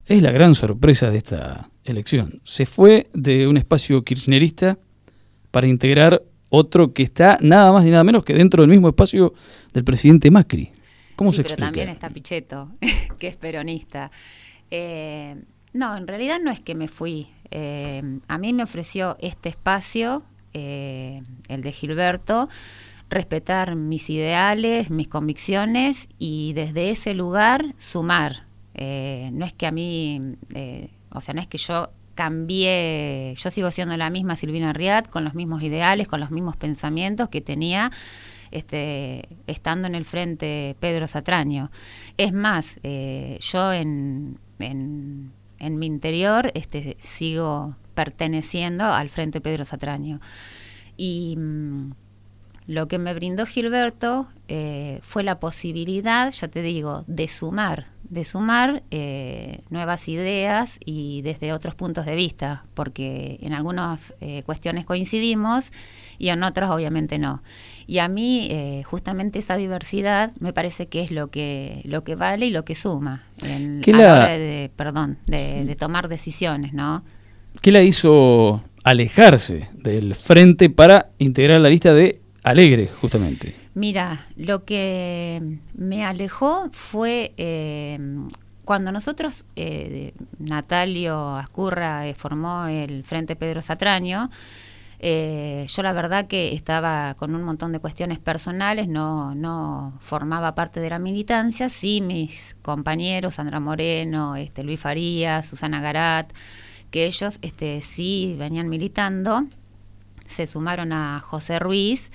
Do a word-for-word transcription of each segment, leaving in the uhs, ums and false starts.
es la gran sorpresa de esta elección. Se fue de un espacio kirchnerista para integrar otro que está nada más ni nada menos que dentro del mismo espacio del presidente Macri. ¿Cómo sí, se pero explica? También está Pichetto, que es peronista. Eh, no, en realidad no es que me fui. Eh, a mí me ofreció este espacio, eh, el de Gilberto, respetar mis ideales, mis convicciones y desde ese lugar sumar. Eh, no es que a mí, eh, o sea, no es que yo cambié, yo sigo siendo la misma Silvina Riad, con los mismos ideales, con los mismos pensamientos que tenía este, estando en el frente Pedro Satraño. Es más, eh, yo en, en, en mi interior este, sigo perteneciendo al frente Pedro Satraño. Y mmm, lo que me brindó Gilberto eh, fue la posibilidad, ya te digo, de sumar, de sumar eh, nuevas ideas y desde otros puntos de vista, porque en algunas eh, cuestiones coincidimos y en otras obviamente no. Y a mí eh, justamente esa diversidad me parece que es lo que lo que vale y lo que suma en, a la hora de, perdón, de, de tomar decisiones, ¿no? ¿Qué la hizo alejarse del frente para integrar la lista de Alegre, justamente? Mira, lo que me alejó fue eh, cuando nosotros, eh, Natalio Ascurra eh, formó el Frente Pedro Satraño. Eh, yo la verdad que estaba con un montón de cuestiones personales, no, no formaba parte de la militancia. Sí, mis compañeros, Sandra Moreno, este, Luis Farías, Susana Garat, que ellos este, sí venían militando, se sumaron a José Ruiz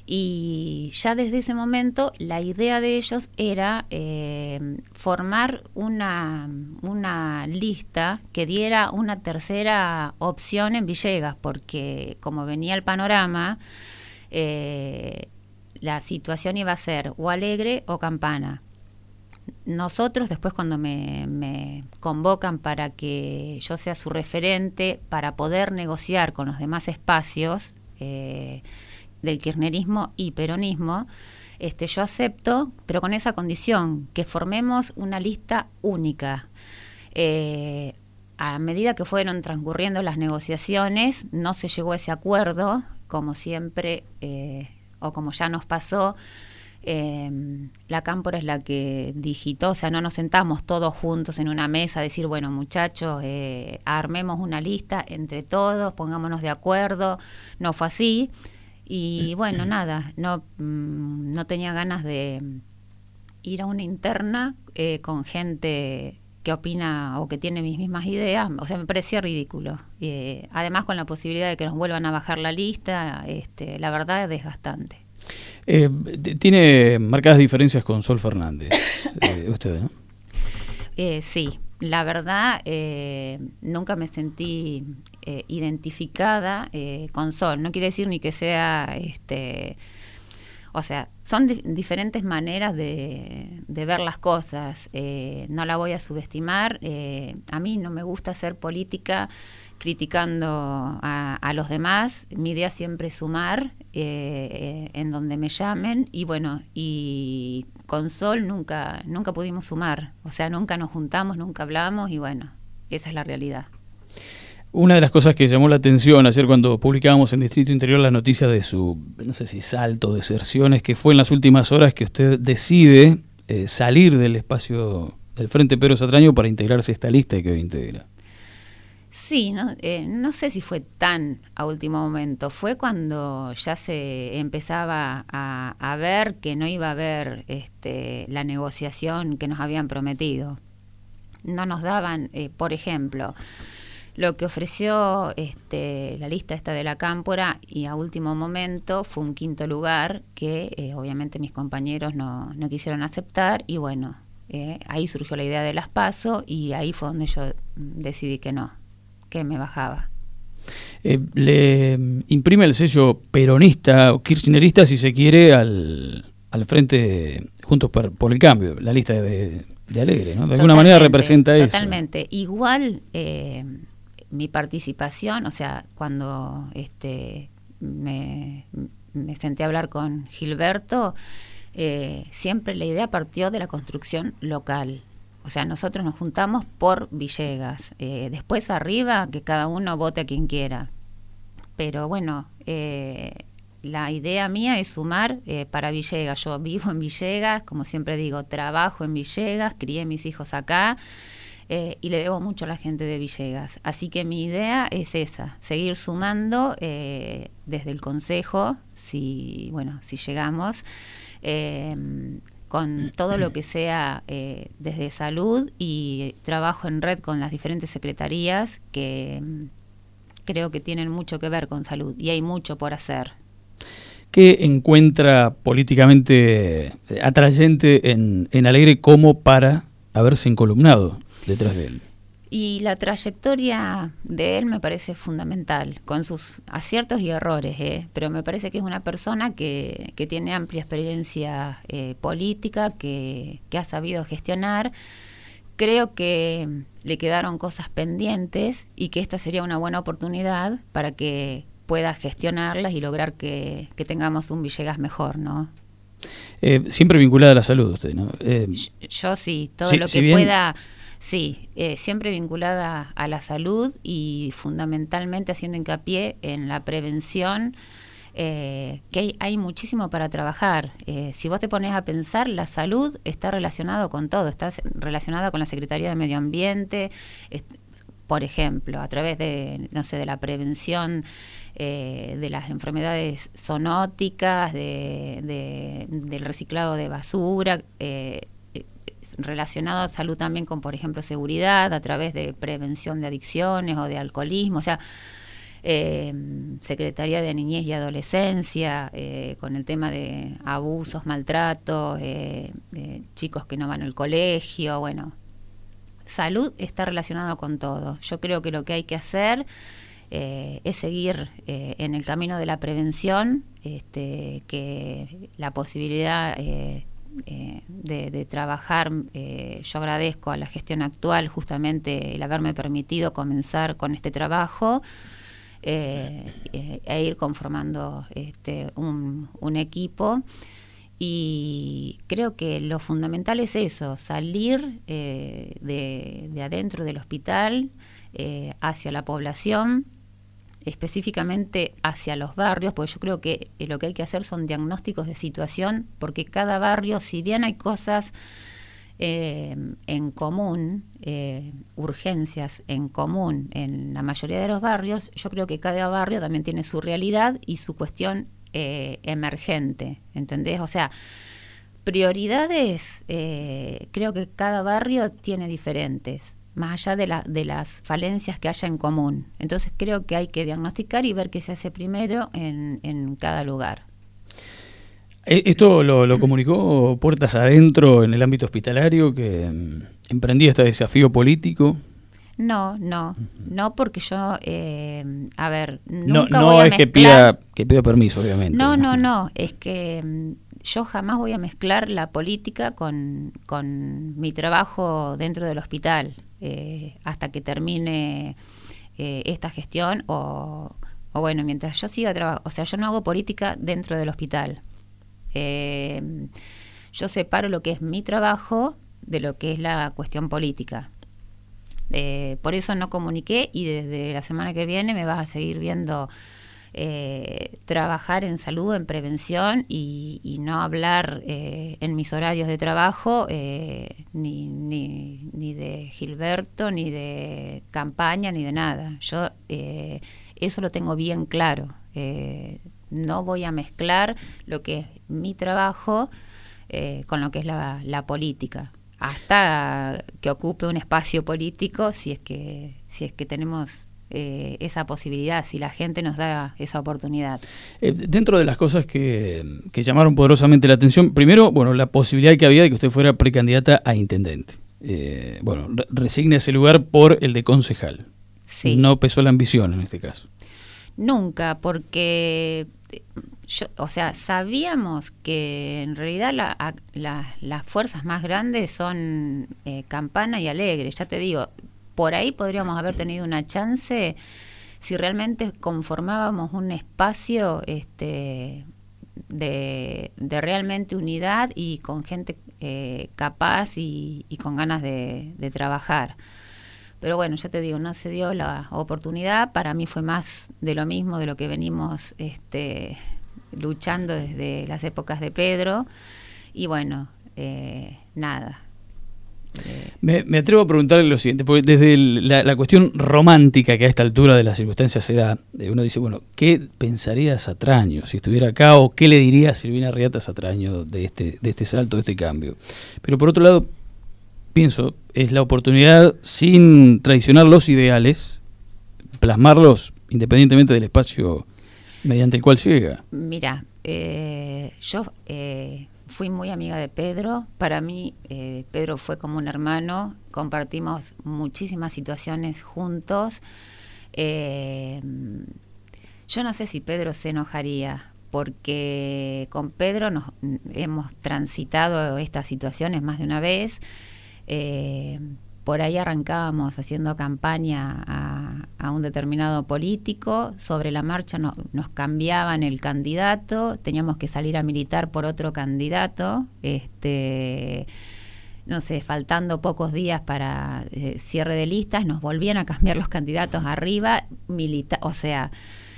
y ya desde ese momento la idea de ellos era eh, formar una, una lista que diera una tercera opción en Villegas, porque como venía el panorama, eh, la situación iba a ser o Alegre o Campana. Nosotros después cuando me, me convocan para que yo sea su referente para poder negociar con los demás espacios eh, del kirchnerismo y peronismo, este, yo acepto, pero con esa condición, que formemos una lista única. Eh, a medida que fueron transcurriendo las negociaciones, no se llegó a ese acuerdo, como siempre, eh, o como ya nos pasó. Eh, la Cámpora es la que digitó, o sea, no nos sentamos todos juntos en una mesa a decir, bueno, muchachos, eh, armemos una lista entre todos, pongámonos de acuerdo. No fue así. Y bueno, nada, no, mmm, no tenía ganas de ir a una interna eh, con gente que opina o que tiene mis mismas ideas. O sea, me parecía ridículo. Eh, además, con la posibilidad de que nos vuelvan a bajar la lista, este, la verdad es desgastante. Eh, tiene marcadas diferencias con Sol Fernández, eh, usted, ¿no? Eh, sí, la verdad, eh, nunca me sentí eh, identificada eh, con Sol. No quiere decir ni que sea, este, o sea, son di- diferentes maneras de, de ver las cosas. Eh, no la voy a subestimar. Eh, a mí no me gusta hacer política criticando a, a los demás. Mi idea siempre es sumar eh, en donde me llamen, y bueno, y con Sol nunca nunca pudimos sumar, o sea, nunca nos juntamos, nunca hablamos, y bueno, esa es la realidad. Una de las cosas que llamó la atención ayer cuando publicábamos en Distrito Interior la noticia de su, no sé si salto, deserción, es que fue en las últimas horas que usted decide eh, salir del espacio del Frente Pedro Satraño para integrarse a esta lista que hoy integra. Sí, no, eh, no sé si fue tan a último momento. Fue cuando ya se empezaba a, a ver que no iba a haber este, la negociación que nos habían prometido. No nos daban, eh, por ejemplo, lo que ofreció este, la lista esta de la Cámpora, y a último momento fue un quinto lugar que eh, obviamente mis compañeros no, no quisieron aceptar, y bueno, eh, ahí surgió la idea de las PASO, y ahí fue donde yo decidí que no, que me bajaba. Eh, le imprime el sello peronista o kirchnerista, si se quiere, al, al frente Juntos por, por el Cambio, la lista de, de Alegre, ¿no? De alguna manera representa eso. Totalmente. Igual eh, mi participación, o sea, cuando este me, me senté a hablar con Gilberto, eh, siempre la idea partió de la construcción local. O sea, nosotros nos juntamos por Villegas. Eh, después arriba, que cada uno vote a quien quiera. Pero bueno, eh, la idea mía es sumar eh, para Villegas. Yo vivo en Villegas, como siempre digo, trabajo en Villegas, crié mis hijos acá. Eh, y le debo mucho a la gente de Villegas. Así que mi idea es esa, seguir sumando eh, desde el Consejo, si, bueno, si llegamos, eh, con todo lo que sea eh, desde salud, y trabajo en red con las diferentes secretarías que creo que tienen mucho que ver con salud y hay mucho por hacer. ¿Qué encuentra políticamente atrayente en, en Alegre como para haberse encolumnado detrás de él? Y la trayectoria de él me parece fundamental, con sus aciertos y errores, ¿eh? Pero me parece que es una persona que, que tiene amplia experiencia eh, política, que, que ha sabido gestionar. Creo que le quedaron cosas pendientes y que esta sería una buena oportunidad para que pueda gestionarlas y lograr que, que tengamos un Villegas mejor, ¿no? Eh, siempre vinculada a la salud usted, ¿no? Eh, yo, yo sí, todo sí, lo que si bien... pueda... Sí, eh, siempre vinculada a la salud y fundamentalmente haciendo hincapié en la prevención, eh, que hay, hay muchísimo para trabajar. Eh, si vos te pones a pensar, la salud está relacionado con todo, está relacionada con la Secretaría de Medio Ambiente, es, por ejemplo, a través de, no sé, de la prevención eh, de las enfermedades zoonóticas, de, de, del reciclado de basura, eh, relacionado a salud también con, por ejemplo, seguridad, a través de prevención de adicciones o de alcoholismo, o sea, eh, Secretaría de Niñez y Adolescencia, eh, con el tema de abusos, maltratos, eh, de chicos que no van al colegio, bueno, salud está relacionado con todo. Yo creo que lo que hay que hacer eh, es seguir eh, en el camino de la prevención, este, que la posibilidad... Eh, Eh, de, de trabajar, eh, yo agradezco a la gestión actual justamente el haberme permitido comenzar con este trabajo eh, eh, e ir conformando este, un, un equipo, y creo que lo fundamental es eso, salir eh, de, de adentro del hospital eh, hacia la población, específicamente hacia los barrios, porque yo creo que eh, lo que hay que hacer son diagnósticos de situación, porque cada barrio, si bien hay cosas eh, en común, eh, urgencias en común en la mayoría de los barrios, yo creo que cada barrio también tiene su realidad y su cuestión eh, emergente, ¿entendés? O sea, prioridades, eh, creo que cada barrio tiene diferentes, más allá de, la, de las falencias que haya en común. Entonces creo que hay que diagnosticar y ver qué se hace primero en, en cada lugar. ¿Esto lo, lo comunicó puertas adentro en el ámbito hospitalario, que um, emprendía este desafío político? No, no, no, porque yo, eh, a ver, no, nunca no voy a es mezclar... que pida, que pida permiso, obviamente. No, no, no, es que yo jamás voy a mezclar la política con, con mi trabajo dentro del hospital. Eh, hasta que termine eh, esta gestión o, o bueno, mientras yo siga trabajando, o sea, yo no hago política dentro del hospital. Eh, yo separo lo que es mi trabajo de lo que es la cuestión política. Eh, por eso no comuniqué, y desde la semana que viene me vas a seguir viendo eh, trabajar en salud, en prevención, y, y no hablar eh, en mis horarios de trabajo eh, ni, ni, ni de Gilberto, ni de campaña, ni de nada. Yo eh, eso lo tengo bien claro. Eh, no voy a mezclar lo que es mi trabajo eh, con lo que es la, la política, hasta que ocupe un espacio político, si es que, si es que tenemos Eh, esa posibilidad, si la gente nos da esa oportunidad. Eh, dentro de las cosas que, que llamaron poderosamente la atención, primero, bueno, la posibilidad que había de que usted fuera precandidata a intendente. Eh, bueno, re resigna ese lugar por el de concejal. Sí. No pesó la ambición en este caso. Nunca, porque yo, o sea, sabíamos que en realidad la, la, las fuerzas más grandes son eh, Campana y Alegre, ya te digo. Por ahí podríamos haber tenido una chance si realmente conformábamos un espacio este, de, de realmente unidad y con gente eh, capaz y, y con ganas de, de trabajar. Pero bueno, ya te digo, no se dio la oportunidad. Para mí fue más de lo mismo, de lo que venimos este, luchando desde las épocas de Pedro. Y bueno, eh, nada. Eh, me, me atrevo a preguntarle lo siguiente, porque desde el, la, la cuestión romántica que a esta altura de las circunstancias se da, uno dice, bueno, ¿qué pensaría Satraño si estuviera acá? ¿O qué le diría Silvina Arriata Satraño de este, de este salto, de este cambio? Pero por otro lado, pienso, es la oportunidad, sin traicionar los ideales, plasmarlos independientemente del espacio mediante el cual se llega. Mira, eh, yo eh, fui muy amiga de Pedro. Para mí, eh, Pedro fue como un hermano. Compartimos muchísimas situaciones juntos. Eh, yo no sé si Pedro se enojaría, porque con Pedro nos hemos transitado estas situaciones más de una vez. Eh, por ahí arrancábamos haciendo campaña a, a un determinado político, sobre la marcha no, nos cambiaban el candidato, teníamos que salir a militar por otro candidato, este, no sé, faltando pocos días para eh, cierre de listas, nos volvían a cambiar los candidatos arriba, milita, o sea,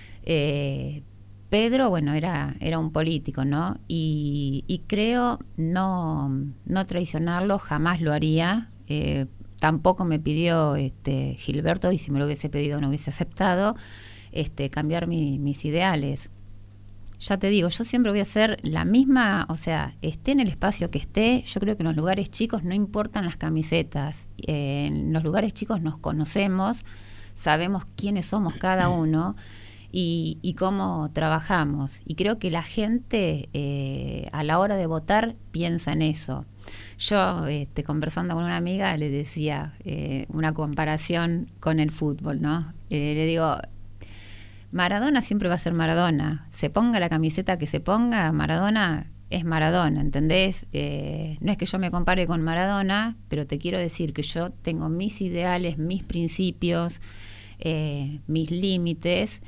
eh, Pedro, bueno, era, era un político, ¿no? Y, y creo no, no traicionarlo, jamás lo haría. Eh, tampoco me pidió este, Gilberto, y si me lo hubiese pedido no hubiese aceptado, este, cambiar mi, mis ideales. Ya te digo, yo siempre voy a ser la misma, o sea, esté en el espacio que esté. Yo creo que en los lugares chicos no importan las camisetas. Eh, en los lugares chicos nos conocemos, sabemos quiénes somos cada uno. Y, y cómo trabajamos. Y creo que la gente eh, a la hora de votar piensa en eso. Yo, este, conversando con una amiga, le decía eh, una comparación con el fútbol, ¿no? Eh, le digo, Maradona siempre va a ser Maradona. Se ponga la camiseta que se ponga, Maradona es Maradona, ¿entendés? Eh, no es que yo me compare con Maradona, pero te quiero decir que yo tengo mis ideales, mis principios, eh, mis límites.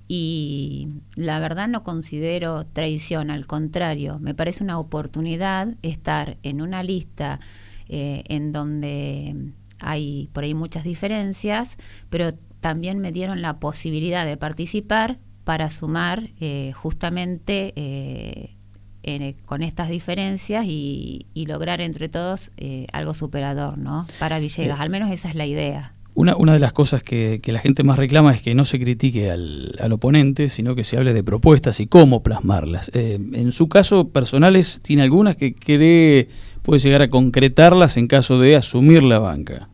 Y la verdad no considero traición, al contrario, me parece una oportunidad estar en una lista eh, en donde hay por ahí muchas diferencias, pero también me dieron la posibilidad de participar para sumar eh, justamente eh, en, con estas diferencias y, y lograr entre todos eh, algo superador, ¿no? Para Villegas, al menos esa es la idea. Una, una de las cosas que, que la gente más reclama es que no se critique al, al oponente, sino que se hable de propuestas y cómo plasmarlas. Eh, en su caso, personales, ¿tiene algunas que cree puede llegar a concretarlas en caso de asumir la banca?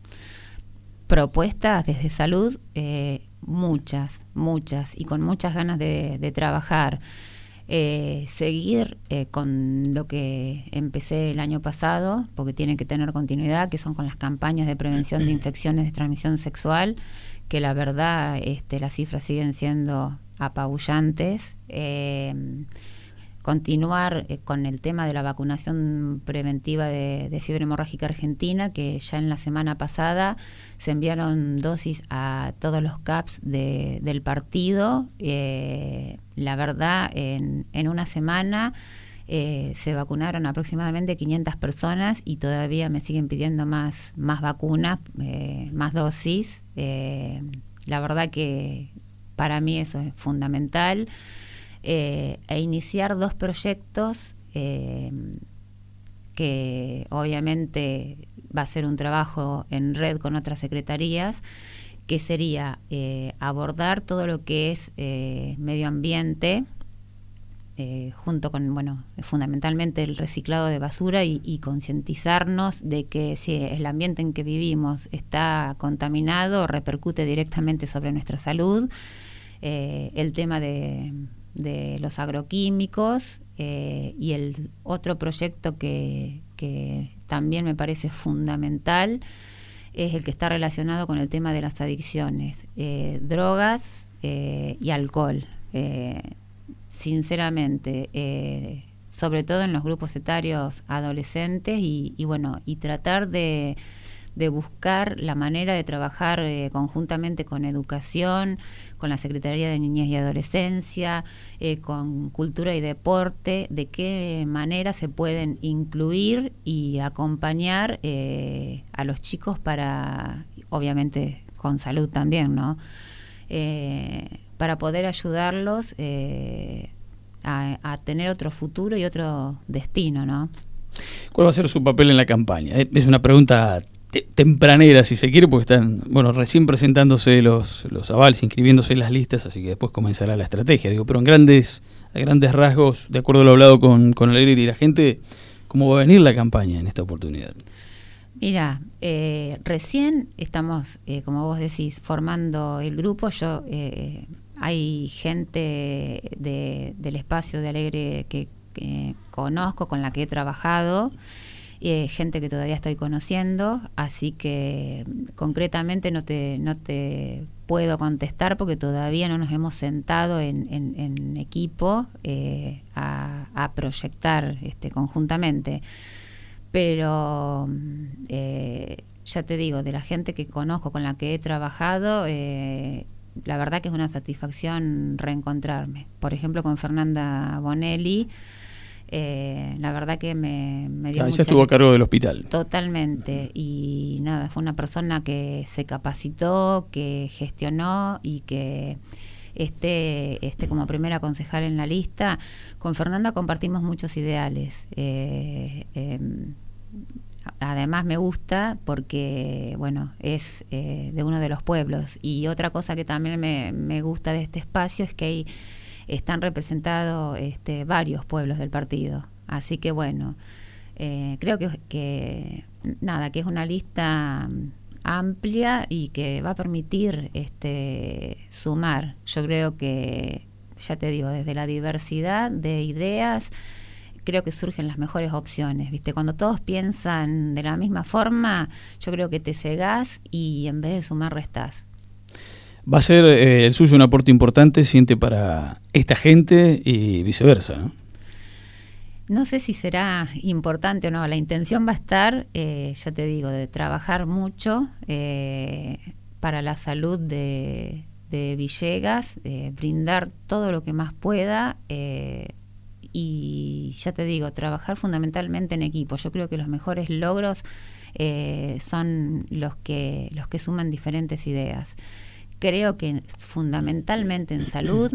Propuestas desde salud, eh, muchas, muchas, y con muchas ganas de, de trabajar. Eh, seguir eh, con lo que empecé el año pasado, porque tiene que tener continuidad, que son con las campañas de prevención de infecciones de transmisión sexual, que la verdad este, las cifras siguen siendo apabullantes. Eh, continuar eh, con el tema de la vacunación preventiva de, de fiebre hemorrágica argentina, que ya en la semana pasada se enviaron dosis a todos los C A Ps de, del partido. Eh, la verdad, en, en una semana eh, se vacunaron aproximadamente quinientas personas y todavía me siguen pidiendo más, más vacunas, eh, más dosis. Eh, la verdad que para mí eso es fundamental. Eh, e iniciar dos proyectos eh, que obviamente va a ser un trabajo en red con otras secretarías, que sería eh, abordar todo lo que es eh, medio ambiente, eh, junto con, bueno, fundamentalmente el reciclado de basura y, y concientizarnos de que si el ambiente en que vivimos está contaminado, repercute directamente sobre nuestra salud. Eh, el tema de de los agroquímicos eh, y el otro proyecto que, que también me parece fundamental es el que está relacionado con el tema de las adicciones, eh, drogas eh, y alcohol. Eh, sinceramente, eh, sobre todo en los grupos etarios adolescentes y, y bueno, y tratar de de buscar la manera de trabajar eh, conjuntamente con educación, con la Secretaría de Niñez y Adolescencia, eh, con Cultura y Deporte, de qué manera se pueden incluir y acompañar eh, a los chicos para, obviamente con salud también, ¿no? Eh, para poder ayudarlos eh, a, a tener otro futuro y otro destino, ¿no? ¿Cuál va a ser su papel en la campaña? Es una pregunta te tempranera, si se quiere, porque están, bueno, recién presentándose los, los avales, inscribiéndose en las listas, así que después comenzará la estrategia. Digo, pero en grandes, a grandes rasgos, de acuerdo a lo hablado con, con Alegre y la gente, ¿cómo va a venir la campaña en esta oportunidad? Mira, eh, recién estamos, eh, como vos decís, formando el grupo. Yo eh, hay gente de, del espacio de Alegre que, que conozco, con la que he trabajado, eh, gente que todavía estoy conociendo, así que concretamente no te, no te puedo contestar porque todavía no nos hemos sentado en, en, en equipo eh, a, a proyectar este, conjuntamente. Pero eh, ya te digo, de la gente que conozco, con la que he trabajado, eh, la verdad que es una satisfacción reencontrarme. Por ejemplo, con Fernanda Bonelli, eh, la verdad que me, me dio ah, mucha... Ella estuvo a cargo del hospital. Totalmente, y nada, fue una persona que se capacitó, que gestionó y que esté, esté como primera concejal en la lista. Con Fernanda compartimos muchos ideales. Eh, eh, además me gusta porque, bueno, es eh, de uno de los pueblos. Y otra cosa que también me, me gusta de este espacio es que hay, están representados este, varios pueblos del partido. Así que, bueno, eh, creo que, que, nada, que es una lista amplia y que va a permitir este, sumar. Yo creo que, ya te digo, desde la diversidad de ideas, creo que surgen las mejores opciones, ¿viste? Cuando todos piensan de la misma forma, yo creo que te cegás y en vez de sumar, restás. Va a ser eh, el suyo un aporte importante, siente, para esta gente y viceversa, ¿no? No sé si será importante o no. La intención va a estar, eh, ya te digo, de trabajar mucho eh, para la salud de, de Villegas, eh, brindar todo lo que más pueda eh, y ya te digo, trabajar fundamentalmente en equipo. Yo creo que los mejores logros eh, son los que, los que suman diferentes ideas. Creo que fundamentalmente en salud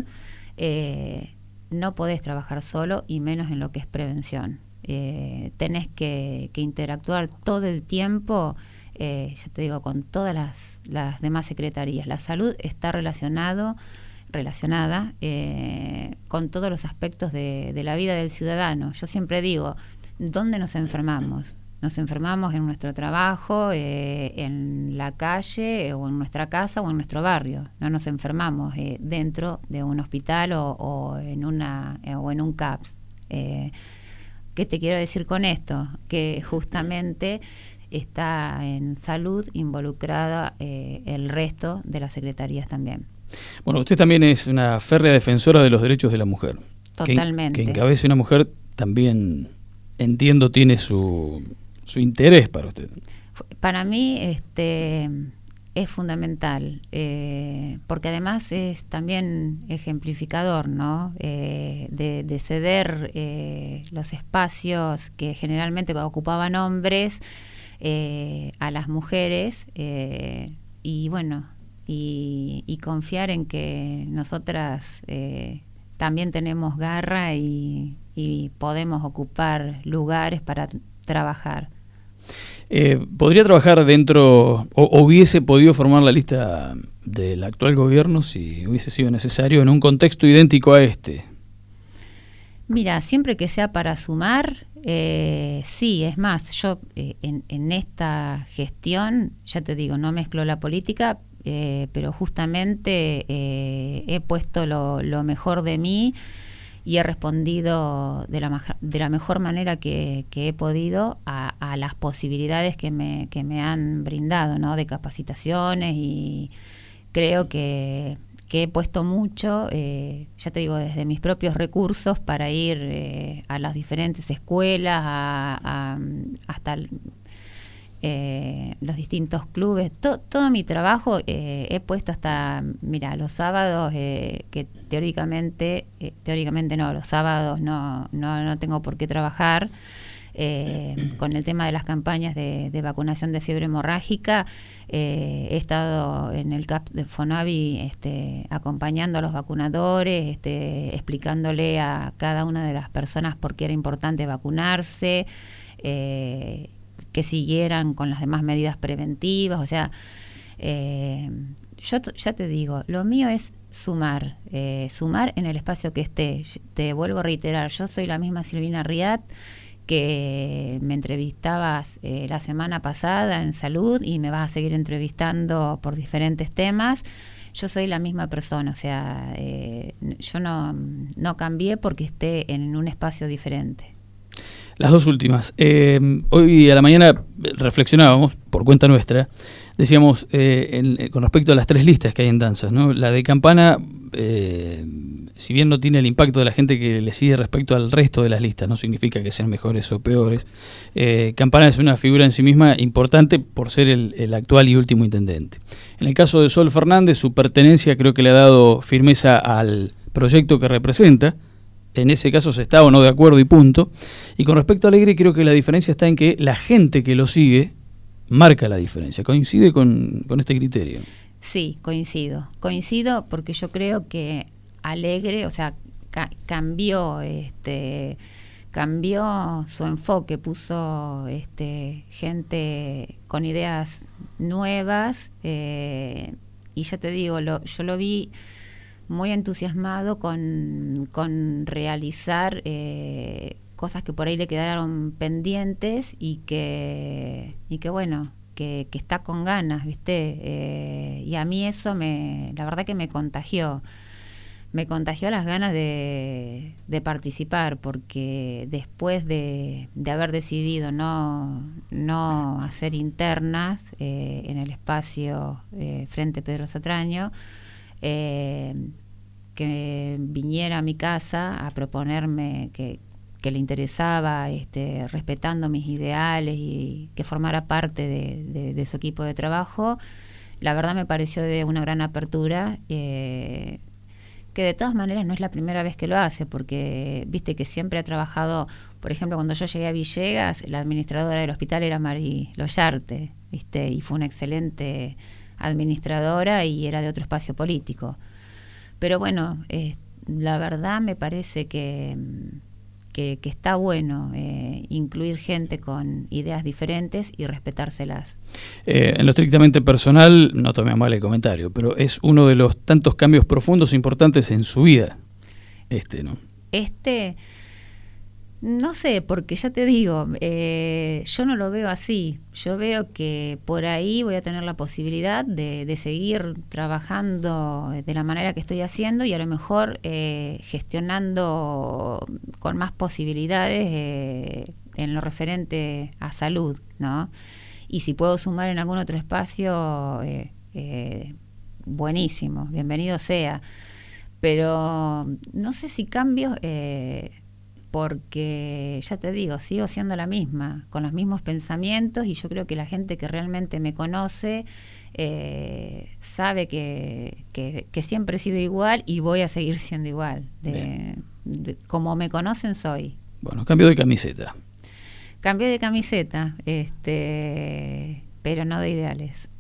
eh, no podés trabajar solo y menos en lo que es prevención. Eh, tenés que, que interactuar todo el tiempo, eh, ya te digo, con todas las, las demás secretarías. La salud está relacionado, relacionada eh, con todos los aspectos de, de la vida del ciudadano. Yo siempre digo, ¿dónde nos enfermamos? Nos enfermamos en nuestro trabajo, eh, en la calle, o en nuestra casa, o en nuestro barrio. No nos enfermamos eh, dentro de un hospital o, o en una eh, o en un C A P S. Eh, ¿Qué te quiero decir con esto? Que justamente está en salud involucrada eh, el resto de las secretarías también. Bueno, usted también es una férrea defensora de los derechos de la mujer. Totalmente. Que, que encabece una mujer también, entiendo, tiene su... su interés para usted. Para mí este, es fundamental, eh, porque además es también ejemplificador, ¿no? Eh, de, de ceder eh, los espacios que generalmente ocupaban hombres eh, a las mujeres eh, y bueno, y, y confiar en que nosotras eh, también tenemos garra y, y podemos ocupar lugares para trabajar. Eh, ¿Podría trabajar dentro, o, o hubiese podido formar la lista del actual gobierno si hubiese sido necesario en un contexto idéntico a este? Mira, siempre que sea para sumar, eh, sí, es más, yo eh, en, en esta gestión, ya te digo, no mezclo la política, eh, pero justamente eh, he puesto lo, lo mejor de mí y he respondido de la, de la mejor manera que, que he podido a, a las posibilidades que me, que me han brindado, ¿no? De capacitaciones, y creo que, que he puesto mucho, eh, ya te digo, desde mis propios recursos para ir eh, a las diferentes escuelas, a, a, hasta eh, los distintos clubes, to, todo mi trabajo eh, he puesto hasta, mira, los sábados, eh, que teóricamente, eh, teóricamente no, los sábados no, no, no tengo por qué trabajar. Eh, con el tema de las campañas de, de vacunación de fiebre hemorrágica, eh, he estado en el C A P de Fonavi este, acompañando a los vacunadores, este, explicándole a cada una de las personas por qué era importante vacunarse, eh, que siguieran con las demás medidas preventivas. O sea, eh, yo t- ya te digo, lo mío es sumar, eh, sumar en el espacio que esté. Te vuelvo a reiterar, yo soy la misma Silvina Riat que me entrevistabas eh, la semana pasada en salud y me vas a seguir entrevistando por diferentes temas. Yo soy la misma persona, o sea, eh, yo no, no cambié porque esté en un espacio diferente. Las dos últimas. Eh, hoy a la mañana reflexionábamos, por cuenta nuestra, decíamos, eh, en, con respecto a las tres listas que hay en danzas, ¿no? La de Campana, eh, si bien no tiene el impacto de la gente que le sigue respecto al resto de las listas, no significa que sean mejores o peores, eh, Campana es una figura en sí misma importante por ser el, el actual y último intendente. En el caso de Sol Fernández, su pertenencia creo que le ha dado firmeza al proyecto que representa. En ese caso se está o no de acuerdo y punto. Y con respecto a Alegre, creo que la diferencia está en que la gente que lo sigue marca la diferencia. ¿Coincide con, con este criterio? Sí, coincido. Coincido porque yo creo que Alegre, o sea, ca- cambió, este, cambió su enfoque, puso este, gente con ideas nuevas, eh, y ya te digo, lo, yo lo vi muy entusiasmado con, con realizar eh, cosas que por ahí le quedaron pendientes y que, y que bueno, que, que está con ganas, ¿viste? Eh, y a mí eso me, la verdad que me contagió. Me contagió las ganas de, de participar, porque después de, de haber decidido no, no hacer internas eh, en el espacio eh, frente Pedro Satraño, eh, que viniera a mi casa a proponerme que, que le interesaba, este, respetando mis ideales y que formara parte de, de, de su equipo de trabajo, la verdad me pareció de una gran apertura, eh, que de todas maneras no es la primera vez que lo hace, porque viste que siempre ha trabajado, por ejemplo, cuando yo llegué a Villegas, la administradora del hospital era Mari Loyarte, viste, y fue una excelente administradora y era de otro espacio político. Pero bueno, eh, la verdad me parece que, que, que está bueno eh, incluir gente con ideas diferentes y respetárselas. Eh, en lo estrictamente personal, no tome a mal el comentario, pero es uno de los tantos cambios profundos e importantes en su vida, este, ¿no? Este... No sé, porque ya te digo, eh, yo no lo veo así. Yo veo que por ahí voy a tener la posibilidad de, de seguir trabajando de la manera que estoy haciendo y a lo mejor eh, gestionando con más posibilidades eh, en lo referente a salud, ¿no? Y si puedo sumar en algún otro espacio, eh, eh, buenísimo, bienvenido sea. Pero no sé si cambios... Eh, porque ya te digo, sigo siendo la misma, con los mismos pensamientos, y yo creo que la gente que realmente me conoce eh, sabe que, que, que siempre he sido igual y voy a seguir siendo igual. De, de, como me conocen soy. Bueno, cambio de camiseta. Cambié de camiseta, este, pero no de ideales.